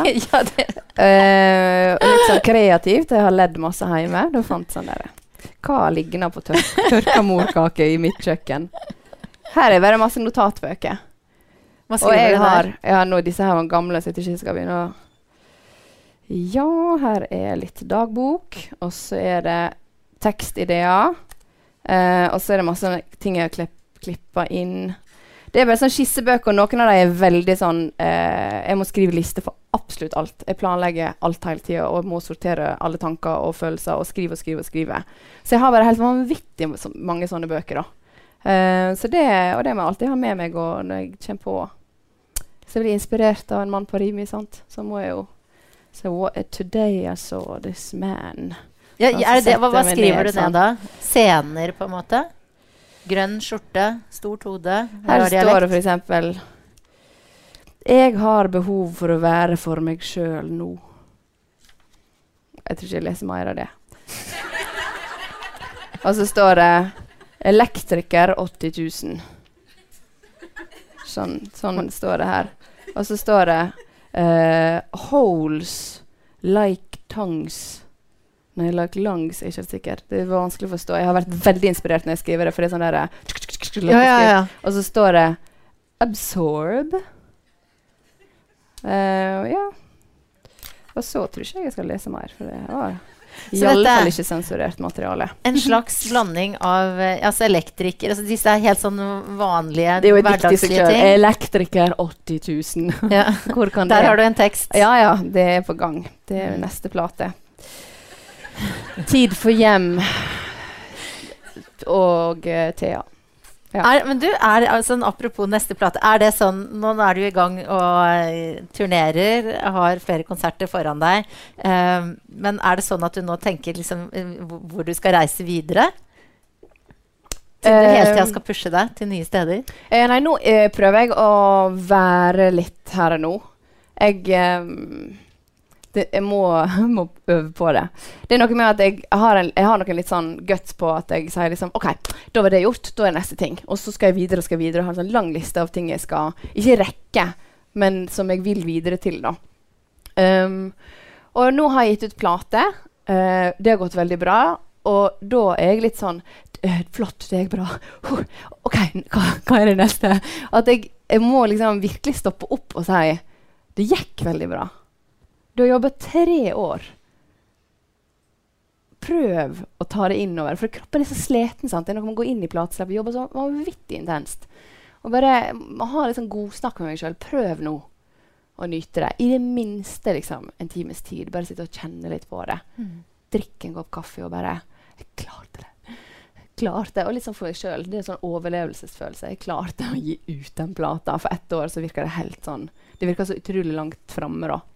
Og litt sånn kreativt. Jeg har ledd masse hjemme. Da fant sånn der. Hva ligner på tørka morkake i mitt kjøkken? Her er bare masse notatbøker. Hva skriver du der? Ja, nå disse her var gamle, så jeg ikke skal begynne å... Ja, her er litt dagbok. Og så er det tekstideer. Og så er det masse ting jeg har klippet inn. Det er bare sånn skissebøker, og noen av dem er veldig sånn jeg må skrive liste for absolutt alt. Jeg planlegger alt hele tiden, og må sortere alle tanker og følelser, og skrive. Så jeg har bare helt vanvittig mange sånne bøker da. Så det må jeg alltid ha med meg og når jeg kommer på. Så jeg blir inspirert av en mann på Rimi, sant? Så må jeg jo today I saw this man. Ja, hva skriver du ned da? Scener på en måte? Grønn skjorte, stort hode. Her står det for eksempel: Jeg har behov for å være for meg selv nå. Jeg tror ikke jeg leser mer av det. Og så står det elektriker 80 000. Sånn står det her. Og så står det holes like tongues. Nei, like lungs er ikke helt sikker. Det er vanskelig å forstå. Jeg har vært veldig inspirert når jeg skriver det, for det er sånn der Og så står det absorb. Ja. Og så tror ikke jeg skal lese mer, for det var i alle fall ikke sensurert materiale. En slags blanding av elektriker, altså disse er helt sånn vanlige, det er jo hverdagslige ting. Elektriker 80 000. Ja. Hvor kan Der det? har du en tekst. Ja, det er på gang. Det er neste plate. Tid for hjem og Thea. Ja. Men du, apropos neste plate, er det sånn, nå er du i gang og turnerer, har flere konserter foran deg, men er det sånn at du nå tenker liksom, hvor du skal reise videre? Til du hele tiden skal pushe deg til nye steder? Nei, nå prøver jeg å være litt her og nå. Jeg må øve på det. Det er noe med at jeg har noen litt sånn guts på at jeg sier liksom, ok, da var det gjort, da er neste ting. Og så skal jeg videre og ha en sånn lang liste av ting jeg skal, ikke rekke, men som jeg vil videre til da. Og nå har jeg gitt ut plate. Det har gått veldig bra. Og da er jeg litt sånn, flott, det er bra. Ok, hva er det neste? At jeg må liksom virkelig stoppe opp og si, det gikk veldig bra. Du har jobbet 3 år. Prøv å ta det innover, for kroppen er så sleten, sant? Det er noe man går inn i plateslipp og jobber så vanvittig intenst. Og bare ha litt sånn god snakk med meg selv. Prøv nå å nyte det. I det minste liksom, en times tid. Bare sitte og kjenne litt på det. Drikk en kopp kaffe og bare, jeg klarte det. Klarte det. Og litt sånn for meg selv. Det er en sånn overlevelsesfølelse. Jeg klarte å gi ut den plata. For 1 år så virker det helt sånn. Det virker så utrolig langt fremme da.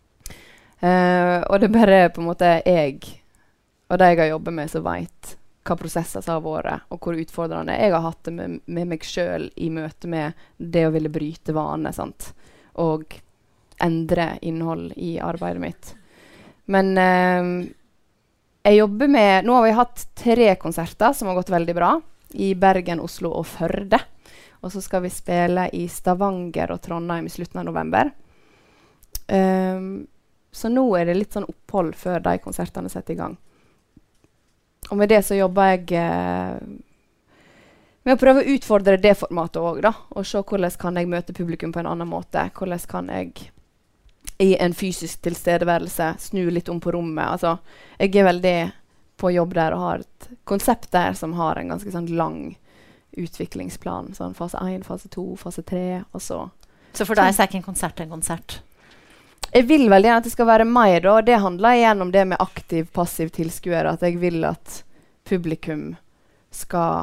Og det er bare på en måte jeg og de jeg har jobbet med som vet hva prosesser som har vært og hvor utfordrende jeg har hatt det med meg selv i møte med det å ville bryte vaner, sant? Og endre innhold i arbeidet mitt. Men jeg jobber med, nå har vi hatt 3 konserter som har gått veldig bra i Bergen, Oslo og Førde, og så skal vi spille i Stavanger og Trondheim i slutten av november. Så nå er det litt sånn opphold før de konsertene setter i gang. Og med det så jobber jeg med å prøve å utfordre det formatet også da. Og se hvordan kan jeg møte publikum på en annen måte. Hvordan kan jeg i en fysisk tilstedeværelse snu litt om på rommet. Altså, jeg er veldig på jobb der og har et konsept der som har en ganske sånn lang utviklingsplan. Sånn fase 1, fase 2, fase 3 og så. Så for deg så er ikke en konsert? Jeg vil veldig gjerne at det skal være meg da, og det handler igjen om det med aktiv-passiv tilskuer, at jeg vil at publikum skal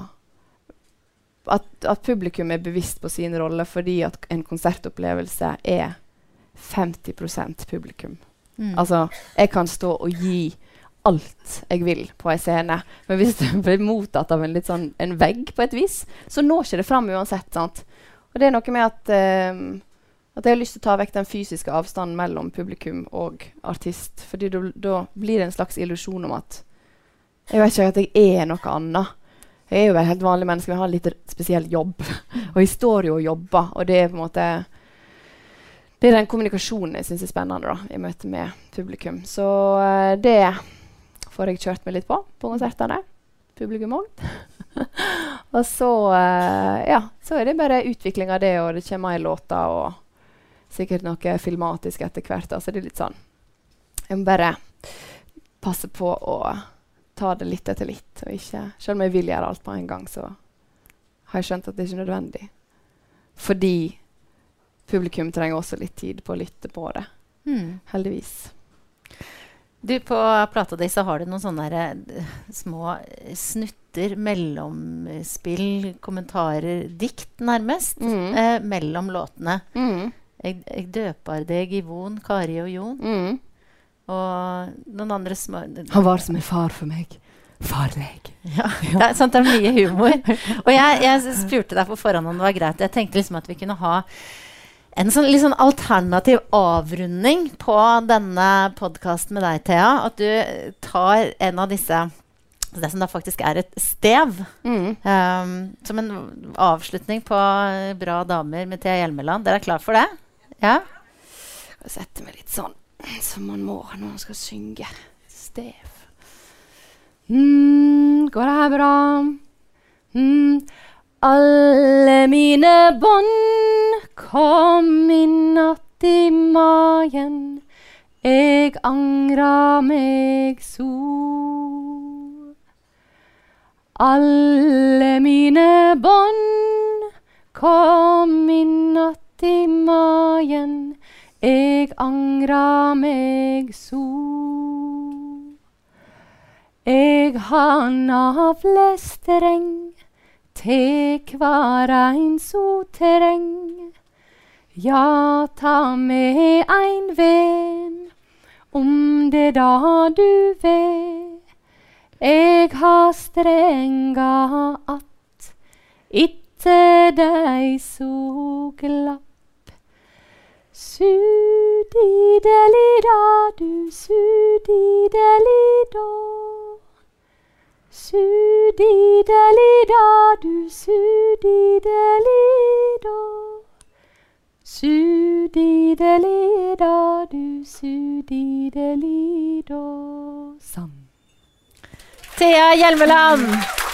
at publikum er bevisst på sin rolle, fordi at en konsertopplevelse er 50% publikum. Altså, jeg kan stå og gi alt jeg vil på en scene, men hvis det blir mottatt av en litt sånn en vegg på et vis, så når ikke det frem uansett, sant? Og det er noe med at jeg har lyst til å ta vekk den fysiske avstanden mellom publikum og artist. Fordi da blir det en slags illusjon om at jeg vet ikke at jeg er noe annet. Jeg er jo et helt vanlig menneske, men jeg har en litt spesiell jobb. Og jeg står jo og jobber, og det er på en måte det er den kommunikasjonen jeg synes er spennende da, i møte med publikum. Så det får jeg kjørt meg litt på konsertene. Publikum også. Og så, så er det bare utvikling av det, og det kommer mer låter, og sikkert noe filmatisk etter hvert. Altså det er litt sånn. Jeg må bare passe på å ta det litt etter litt. Og ikke, selv om jeg vil gjøre alt på en gang, så har jeg skjønt at det ikke er nødvendig. Fordi publikum trenger også litt tid på å lytte på det. Heldigvis. Du, på plata di så har du noen sånne små snutter, mellomspill, kommentarer, dikt nærmest, mellom låtene. Jeg døper deg i Von, Kari og Jon. Og noen andre små... Han var som en far for meg. farlig. Ja, det er sant, det er mye humor. Og jeg spurte deg på forhånd om det var greit. Jeg tenkte liksom at vi kunne ha en sånn, litt sånn alternativ avrunding på denne podcasten med deg, Thea. At du tar en av disse, det som da faktisk er et stev, som en avslutning på Bra damer med Thea Hjelmeland. Dere er klar for det? Ja? Jeg setter meg litt sånn som man må når man skal synge. Stev. Går det her bra? Alle mine bånd kom inn natt i magen. Jeg angra meg så. Alle mine bånd kom inn natt i magen. Jeg angra meg så. Jeg har navlestreng til hver ein så terreng. Ja, ta med ein ven, om det da du vil. Jeg har strenga att, itte dei så glapp. Su-di-de-li-da, du su-di-de-li-da. Su-di-de-li-da, du su-di-de-li-da. Su-di-de-li-da, du su-di-de-li-da. Sånn. Thea Hjelmeland!